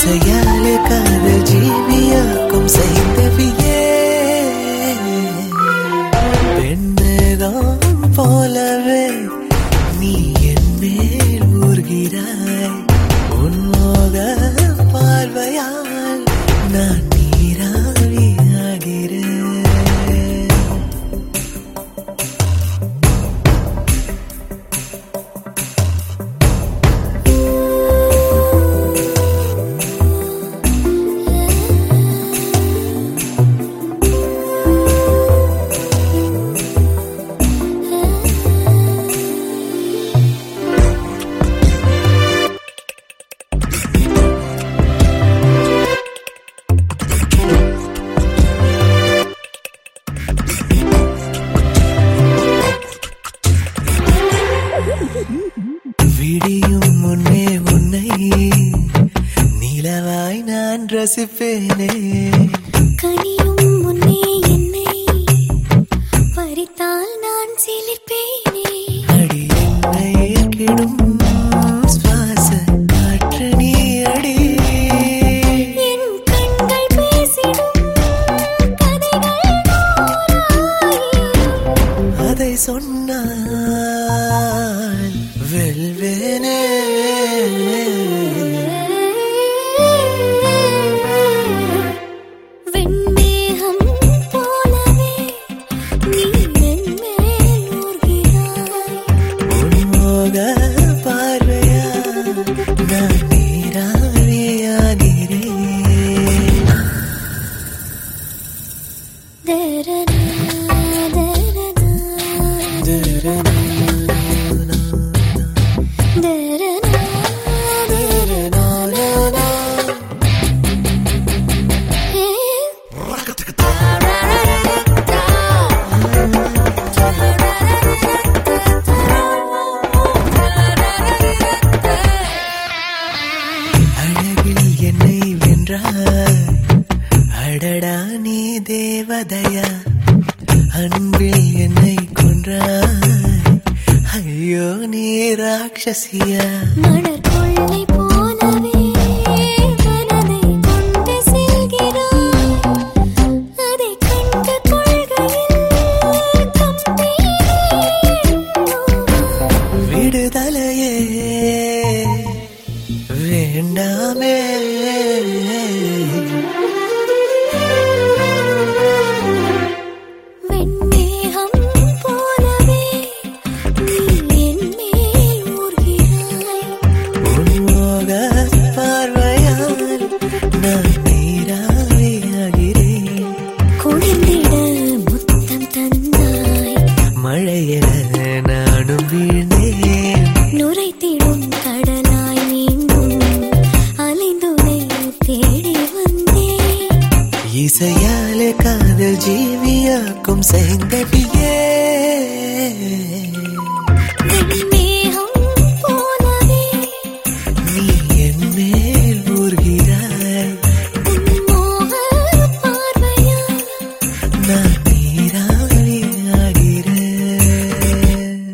இசையாலே காதல் ஜீவியாக்கும் செய்தவியே பெண்ணேதான் போலவே நீ என் மேல் ஊர்கிறாய் உன்மோக பார்வையால் நான் நீராவியாகிறேன் விடியும் முன்னே உன்னை நிலவாய் நான் ரசிப்பேனே கனியும் முன்னே என்னை பறித்தால் நான் சிலிர்ப்பேனே அடி என்னை கிடும் சுவாச காற்று நீ அடி என் கண்கள் பேசிடும் கதைகள் அதை சொன்னால் வெல்வேனே வெண்மேகம் போலவே நீ என் மேல் ஊர்கிறாய் உன்மோக பார்வையா நான் நீராவியாகிறேன் தரனா தரனா அழகில் என்னை வென்றாய் அடடா நீ தேவதையா அன்பில் என்னை கொன்றாய் ஐயோ நீ ராட்சசியா மலர் கொள்ளை போலவே மனதை கொண்டு செல்கிறாய் அதை கண்டு கொள்கையில் விடுதலையே வேண்டாமே வெண்மேகம் போலவே நீ என் மேல் ஊர்கிறாய் உன்மோக பார்வையால் நான் நீராவியாகிறேன் குளிர்ந்திட முத்தம் தந்தாய் மழையென நானும் வீழ்ந்தேன் நுரைத்திடும் கடலாய் மீண்டும் அலைந்துனை தேடி வந்தேன் இசையாலே காதல் ஜீவியாக்கும் செய்தவியே